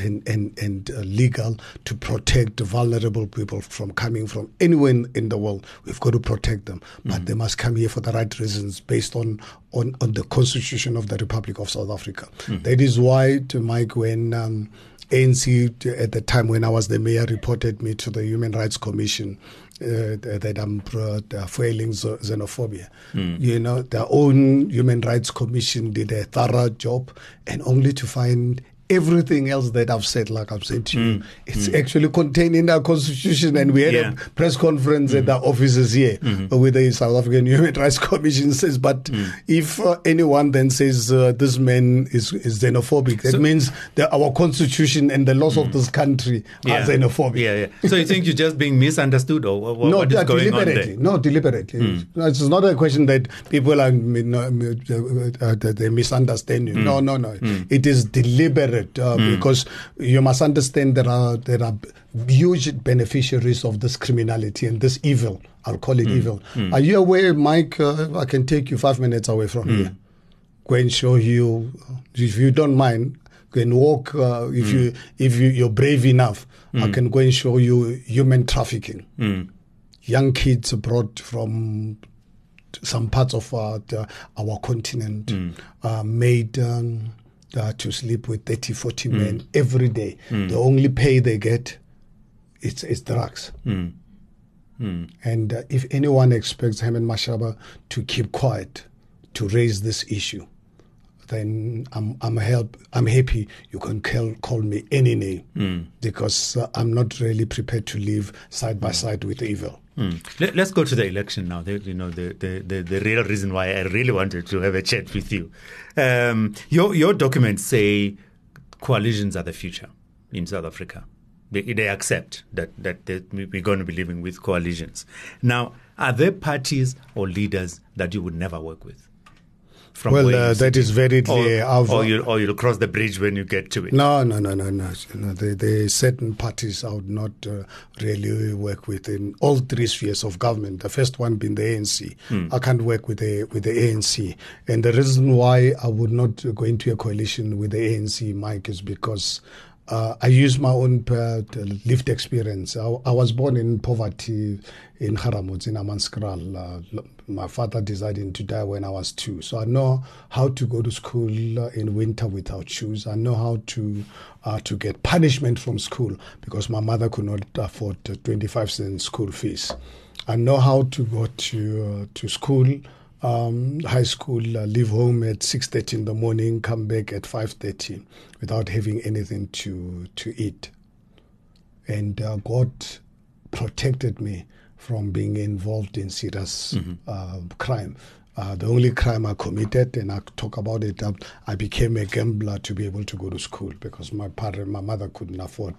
legal, to protect vulnerable people from coming from anywhere in the world. We've got to protect them. But they must come here for the right reasons based on the Constitution of the Republic of South Africa. That is why, to Mike, when ANC, at the time when I was the mayor, reported me to the Human Rights Commission that I'm failing xenophobia. Their own Human Rights Commission did a thorough job, and only to find everything else that I've said, like I've said to you, it's actually contained in our Constitution. And we had a press conference at our offices here with the South African Human Rights Commission says, but if anyone then says this man is xenophobic, that means that our Constitution and the laws of this country are xenophobic. So you think you're just being misunderstood, or what is going on there? No, deliberately. It's not a question that people are they misunderstand you. No. It is deliberate. Because you must understand there are huge beneficiaries of this criminality and this evil. I'll call it evil. Are you aware, Mike? I can take you 5 minutes away from here. Go and show you, if you don't mind, go and walk. If you're brave enough, I can go and show you human trafficking. Young kids brought from some parts of our continent, made to sleep with 30, 40 men every day. The only pay they get is drugs. And if anyone expects Herman Mashaba to keep quiet, to raise this issue, then I'm happy. You can call me any name, because I'm not really prepared to live side by side with evil. Let's go to the election now. The real reason why I really wanted to have a chat with you. Your documents say coalitions are the future in South Africa. They accept that we're going to be living with coalitions. Now, are there parties or leaders that you would never work with? That is very clear. Or you'll cross the bridge when you get to it. No. There are certain parties I would not really work with in all three spheres of government. The first one being the ANC. I can't work with the ANC. And the reason why I would not go into a coalition with the ANC, Mike, is because I use my own lived experience. I was born in poverty in Haramutz, in Amanskral. My father decided to die when I was 2. So I know how to go to school in winter without shoes. I know how to get punishment from school because my mother could not afford 25 cents school fees. I know how to go to school, high school, leave home at 6:30 in the morning, come back at 5:30 without having anything to eat. And God protected me from being involved in serious crime. The only crime I committed, and I talk about it, I became a gambler to be able to go to school because my mother couldn't afford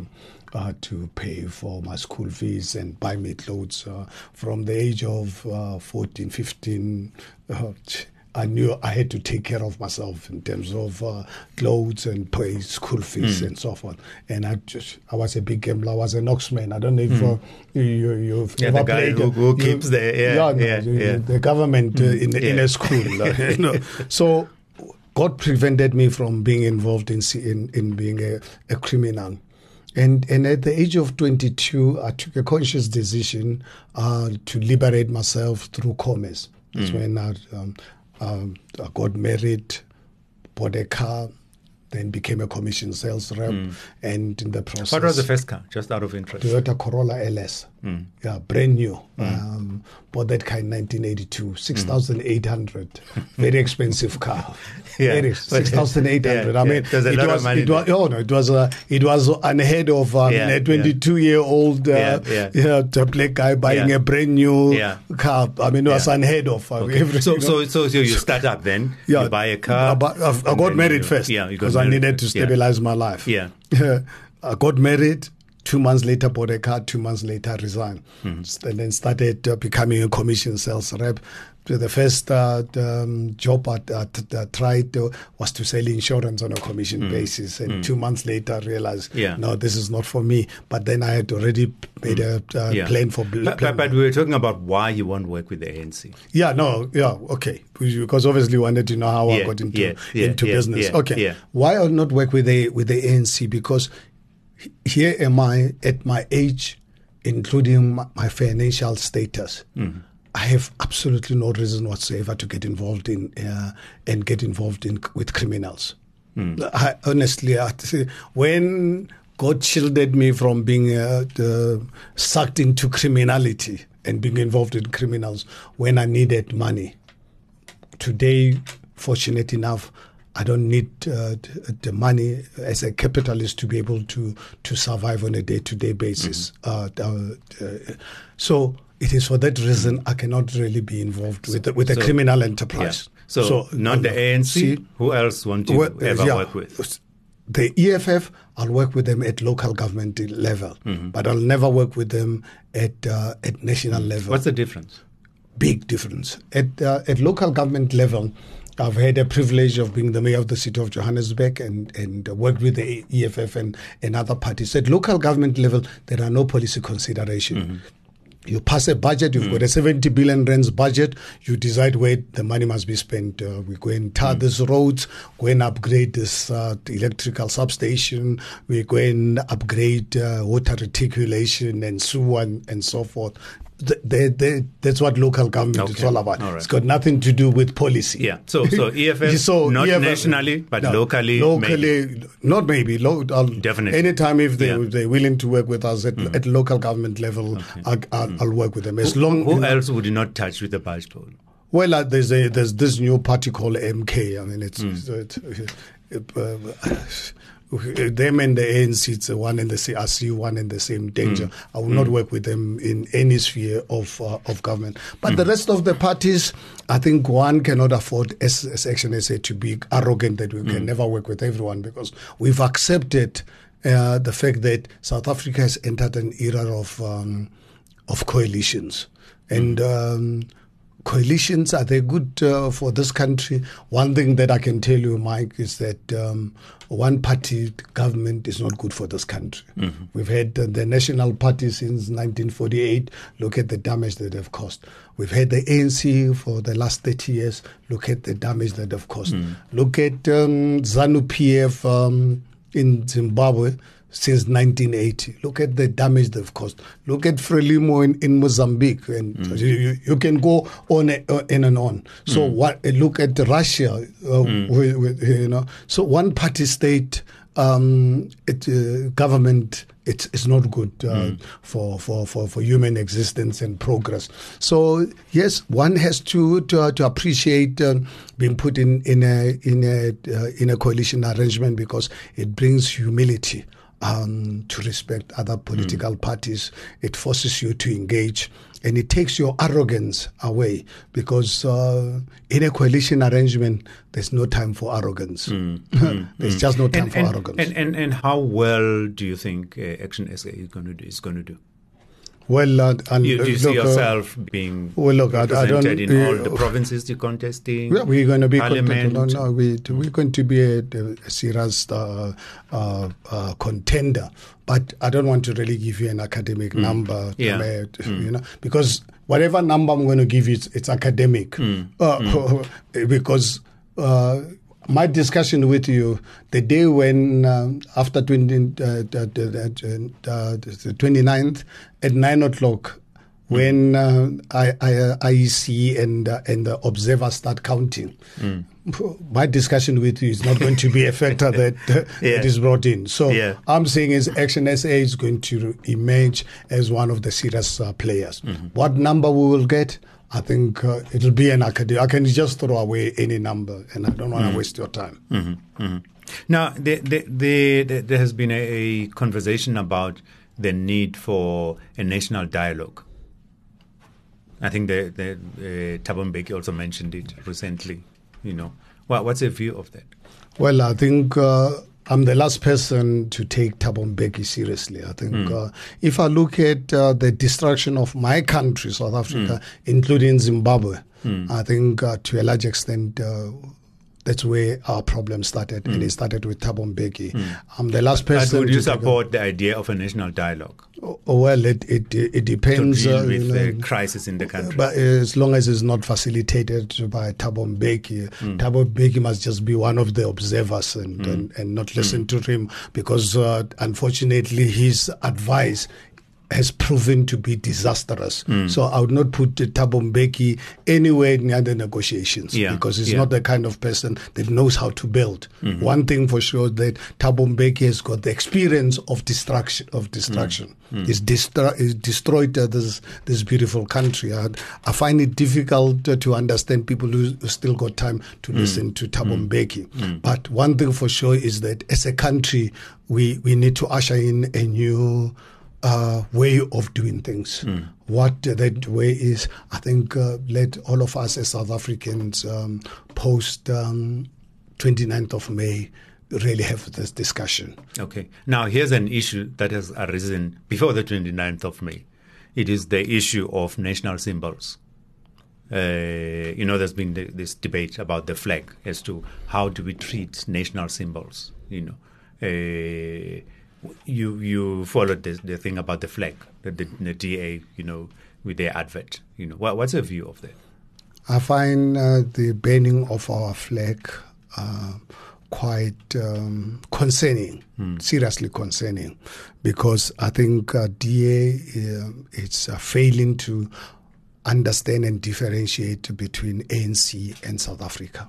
to pay for my school fees and buy me clothes. From the age of 14, 15, I knew I had to take care of myself in terms of clothes and pay school fees and so forth. And I was a big gambler. I was an Oxman. I don't know if you've ever the guy played. who keeps the government in a school. So God prevented me from being involved in being a criminal. And at the age of 22, I took a conscious decision to liberate myself through commerce. That's when I got married, bought a car, then became a commission sales rep, and in the process... What was the first car, just out of interest? Toyota Corolla LS. Yeah, brand new. Bought that car in 1982, 6,800. Very expensive car. 6,800. I mean, it was unheard of a 22-year-old black guy buying a brand new car. I mean, it was unheard of. Okay. So you start up then. You buy a car. I got married first because I needed to stabilize my life. I got married. 2 months later, bought a car. 2 months later, resigned. And then started becoming a commission sales rep. The first job I tried was to sell insurance on a commission basis. And 2 months later, I realized, no, this is not for me. But then I had already made a plan for... But we were talking about why you won't work with the ANC. Okay. Because obviously you wanted to know how I got into business. Why I not work with the ANC? Because here am I at my age, including my financial status. I have absolutely no reason whatsoever to get involved in with criminals. I, honestly, when God shielded me from being sucked into criminality and being involved in criminals when I needed money. Today, fortunate enough, I don't need the money as a capitalist to be able to survive on a day-to-day basis. So it is for that reason I cannot really be involved with a criminal enterprise. So not the ANC. Who else want you ever work with? The EFF, I'll work with them at local government level, but I'll never work with them at national level. What's the difference? Big difference. At local government level, I've had a privilege of being the mayor of the city of Johannesburg and worked with the EFF and other parties. At local government level, there are no policy consideration. You pass a budget, you've got a 70 billion rands budget, you decide where the money must be spent. We go and tar these roads, go and upgrade this electrical substation, we go and upgrade water reticulation and sewer and so forth. That's what local government is all about. It's got nothing to do with policy. So EFF, not EFF, nationally, but locally, not maybe. Definitely. Anytime if they're willing to work with us at local government level, I'll work with them. Who else would you not touch with the budge poll? Well, there's this new party called MK. I mean, them and the ANC, it's one and the same. I see one and the same danger. I will not work with them in any sphere of government. But the rest of the parties, I think one cannot afford, as Action SA, to be arrogant that we can never work with everyone, because we've accepted the fact that South Africa has entered an era of coalitions. And coalitions, are they good for this country? One thing that I can tell you, Mike, is that one-party government is not good for this country. We've had the National Party since 1948. Look at the damage that they've caused. We've had the ANC for the last 30 years. Look at the damage that they've caused. Look at ZANU-PF in Zimbabwe since 1980. Look at the damage they've caused. Look at Frelimo in Mozambique, and you can go on and on. So look at Russia, So one party state government, it's not good for human existence and progress. So yes, one has to appreciate being put in a coalition arrangement, because it brings humility. To respect other political parties. It forces you to engage, and it takes your arrogance away, because in a coalition arrangement, there's no time for arrogance. There's just no time for arrogance. And how well do you think Action SA is going to do? Well, and do you see yourself being represented in all the provinces you're contesting? Yeah, we're going to be Parliament? we're going to be a serious contender. But I don't want to really give you an academic number, because whatever number I'm going to give you, it's academic. Because my discussion with you, the day when, after the 29th, at 9 o'clock, when IEC and the observers start counting, my discussion with you is not going to be a factor that is brought in. So I'm saying is Action SA is going to emerge as one of the serious players. What number we will get, I think it'll be an academic. I can just throw away any number, and I don't want to waste your time. Now, there has been a conversation about the need for a national dialogue. I think Thabo Mbeki also mentioned it recently. What's your view of that? Well, I think I'm the last person to take Thabo Mbeki seriously. I think if I look at the destruction of my country, South Africa, including Zimbabwe, I think to a large extent that's where our problem started, and it started with Thabo Mbeki. I'm the last person. But would you support the idea of a national dialogue? Well, it depends. To deal with the crisis in the country. But as long as it's not facilitated by Thabo Mbeki, Thabo Mbeki must just be one of the observers and not listen to him, because unfortunately his advice has proven to be disastrous. So I would not put Thabo Mbeki anywhere near the negotiations, because he's not the kind of person that knows how to build. One thing for sure, that Thabo Mbeki has got the experience of destruction. He's destroyed this beautiful country. I find it difficult to understand people who still got time to listen to Thabo Mbeki. But one thing for sure is that as a country, we need to usher in a new way of doing things. What that way is, I think, let all of us as South Africans post 29th of May really have this discussion. Okay. Now, here's an issue that has arisen before the 29th of May. It is the issue of national symbols. There's been this debate about the flag as to how do we treat national symbols, You followed the thing about the flag, the DA, with their advert. What's your view of that? I find the banning of our flag quite concerning, seriously concerning, because I think DA it's failing to understand and differentiate between ANC and South Africa.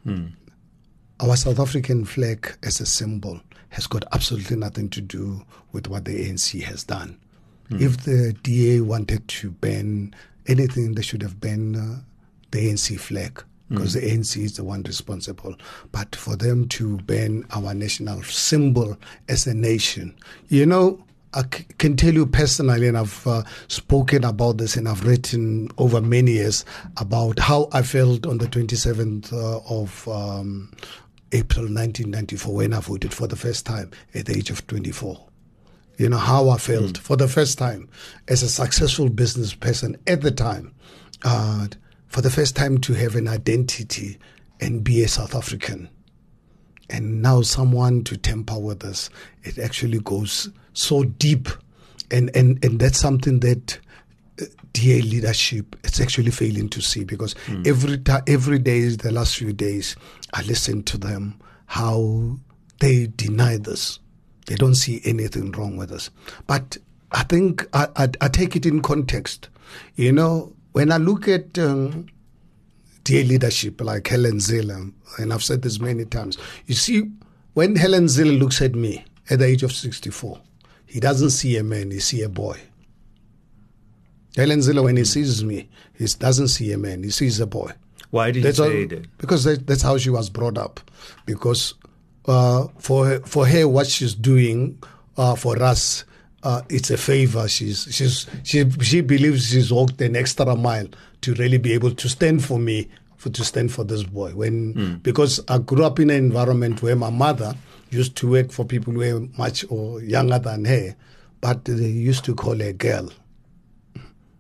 Our South African flag as a symbol has got absolutely nothing to do with what the ANC has done. If the DA wanted to ban anything, they should have banned the ANC flag, because the ANC is the one responsible. But for them to ban our national symbol as a nation, I can tell you personally, and I've spoken about this, and I've written over many years about how I felt on the 27th of April 1994 when I voted for the first time at the age of 24. How I felt for the first time as a successful business person at the time, for the first time to have an identity and be a South African. And now someone to tamper with us, it actually goes so deep. And that's something that DA leadership is actually failing to see, because every day, the last few days, I listen to them, how they deny this. They don't see anything wrong with us. But I think I take it in context. When I look at DA leadership like Helen Zille, and I've said this many times, you see, when Helen Zille looks at me at the age of 64, he doesn't see a man, he sees a boy. Helen Zille, when he sees me, he doesn't see a man, he sees a boy. Why did you say that? Because that's how she was brought up. Because for her, what she's doing for us, it's a favor. She believes she's walked an extra mile to really be able to stand for me, to stand for this boy. Because I grew up in an environment where my mother used to work for people who were much or younger than her, but they used to call her girl.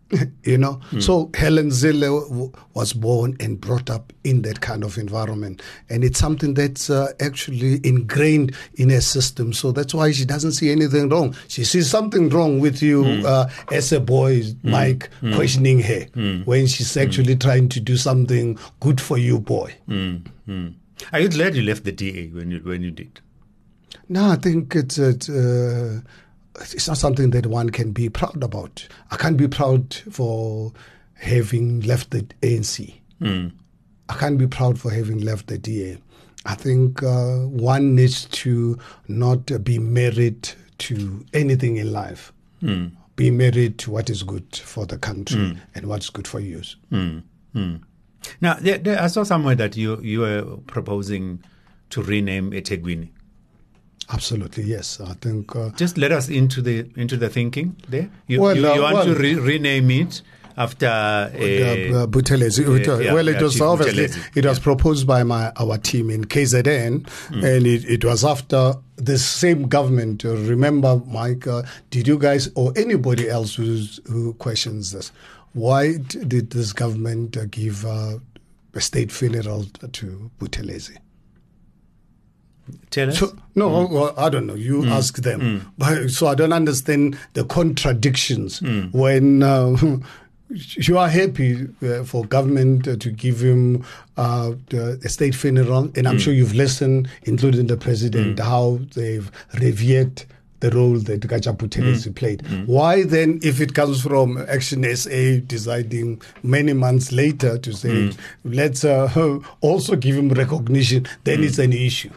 So Helen Zille was born and brought up in that kind of environment, and it's something that's actually ingrained in her system. So that's why she doesn't see anything wrong. She sees something wrong with you as a boy, Mike, questioning her when she's actually trying to do something good for you, boy. Are you glad you left the DA when you did? No, I think it's not something that one can be proud about. I can't be proud for having left the ANC. I can't be proud for having left the DA. I think one needs to not be married to anything in life. Be married to what is good for the country and what's good for you. Now, I saw somewhere that you were proposing to rename eThekwini. Absolutely, yes. I think just let us into the thinking there. You want to rename it after Buthelezi. It was obviously it was proposed by our team in KZN, and it was after the same government. Remember, Mike, did you guys or anybody else who questions this? Why did this government give a state funeral to Buthelezi? Tell us. Well, I don't know. You ask them. But, so I don't understand the contradictions when you are happy for government to give him a state funeral. And I'm sure you've listened, including the president, how they've revered the role that Gaja Buthelezi played. Why then, if it comes from Action SA deciding many months later to say, let's also give him recognition, then it's an issue.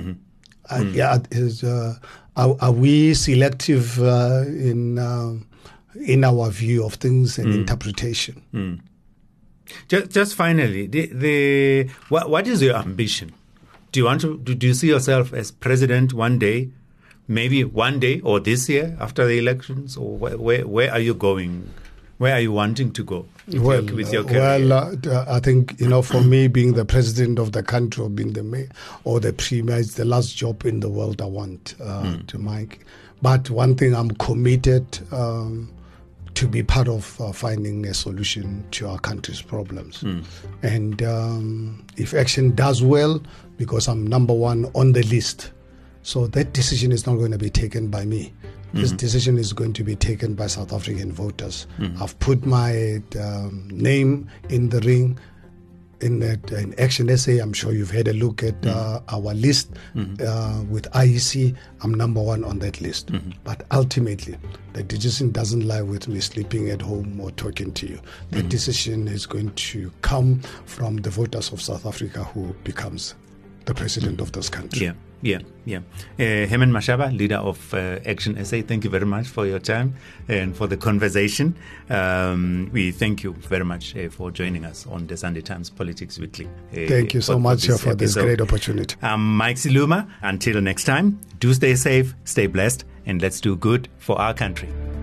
Are we selective in our view of things and interpretation? Just finally, what is your ambition? Do you want to? Do you see yourself as president one day, maybe one day, or this year after the elections, or where are you going? Where are you wanting to go with your career? I think, for me, being the president of the country or being the mayor or the premier is the last job in the world I want to make. But one thing, I'm committed to be part of finding a solution to our country's problems. And if Action does well, because I'm number one on the list, so that decision is not going to be taken by me. This decision is going to be taken by South African voters. I've put my name in the ring in Action SA. I'm sure you've had a look at our list with IEC. I'm number one on that list. But ultimately, the decision doesn't lie with me sleeping at home or talking to you. The decision is going to come from the voters of South Africa who becomes the president of this country. Yeah. Herman Mashaba, leader of Action SA, thank you very much for your time and for the conversation. We thank you very much for joining us on the Sunday Times Politics Weekly. Thank you so much for this great opportunity. I'm Mike Siluma. Until next time, do stay safe, stay blessed, and let's do good for our country.